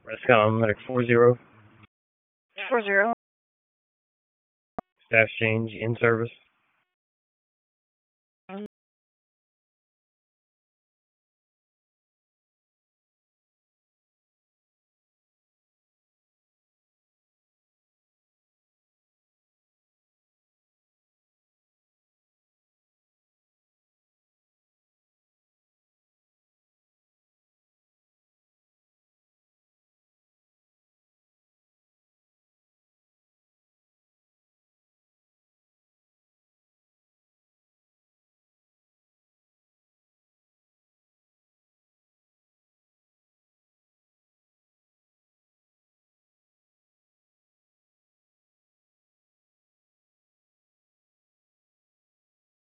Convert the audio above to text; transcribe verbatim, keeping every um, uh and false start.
Rescom medic four zero. Four zero. Staff change in service.